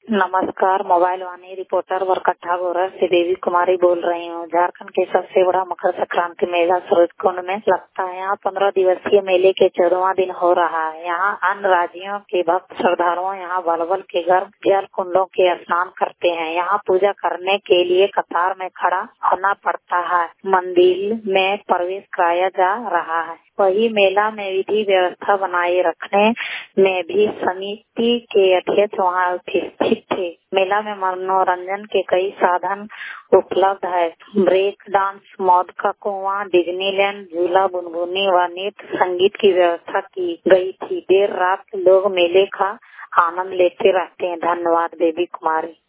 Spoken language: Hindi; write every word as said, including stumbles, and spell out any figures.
नमस्कार, मोबाइल वाणी रिपोर्टर वरकट्ठा गोरख से देवी कुमारी बोल रही हूँ। झारखंड के सबसे बड़ा मकर संक्रांति मेला सूरज कुंड में लगता है। यहाँ पंद्रह दिवसीय मेले के चौदहवां दिन हो रहा है। यहाँ अन्य राज्यों के भक्त श्रद्धालुओं यहाँ बलबल के गर्भ जल कुंडों के स्नान करते हैं। यहाँ पूजा करने के लिए कतार में खड़ा होना पड़ता है। मंदिर में प्रवेश कराया जा रहा है। वही मेला में विधि व्यवस्था बनाए रखने में भी समिति के अध्यक्ष वहाँ उपस्थित थे। मेला में मनोरंजन के कई साधन उपलब्ध है। ब्रेक डांस, मौत का कुआं, डिज्नीलैंड, झूला, बुनबुनी व नृत्य संगीत की व्यवस्था की गई थी। देर रात लोग मेले का आनंद लेते रहते हैं। धन्यवाद, देवी कुमारी।